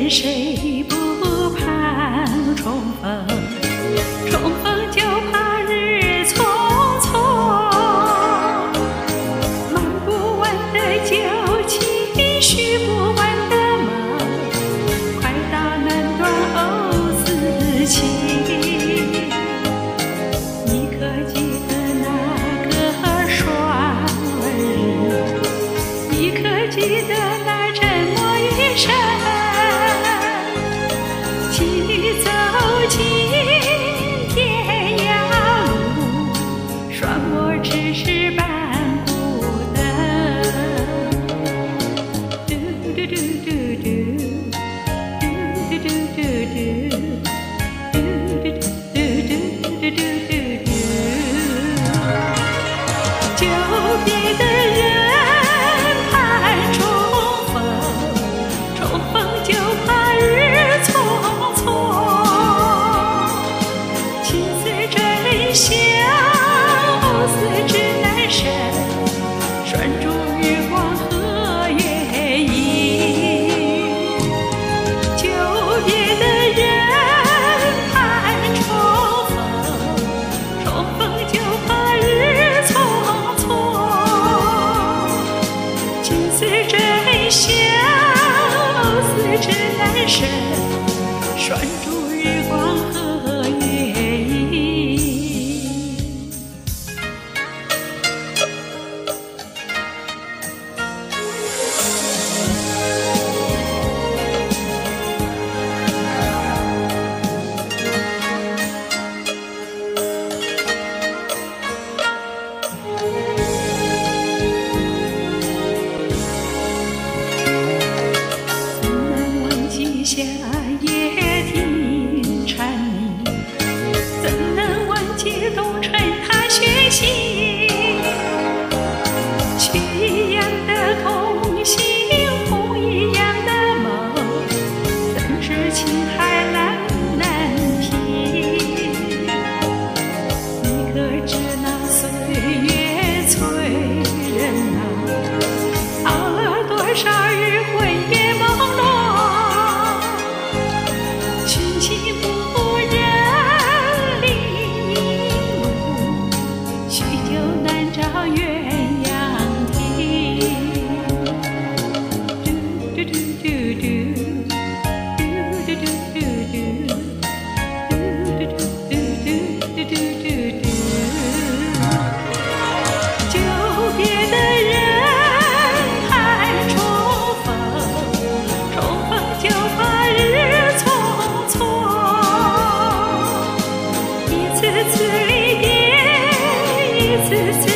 谁不盼重逢？重逢就怕日匆匆，忙不完的旧情，续不完的梦，快到难断藕丝情。你可记得那个霜日？你可记得那沉默一生？走尽天涯路，算我只是半孤灯。嘟嘟嘟嘟嘟，嘟嘟嘟嘟嘟，嘟嘟嘟嘟嘟嘟。久别的人盼重逢，重逢就怕日匆匆。相思只难伸，拴住日光和月影。久别的人盼重逢，重逢就怕日匆匆。情丝真相，思只难伸，拴住日光和月影。夏夜听蝉鸣，怎能忘记冬春它雪心？雪一样的同心，红一样的梦，怎知情海难平？你可知那岁月催人老，熬了多少日魂也朦胧。次离别，一次次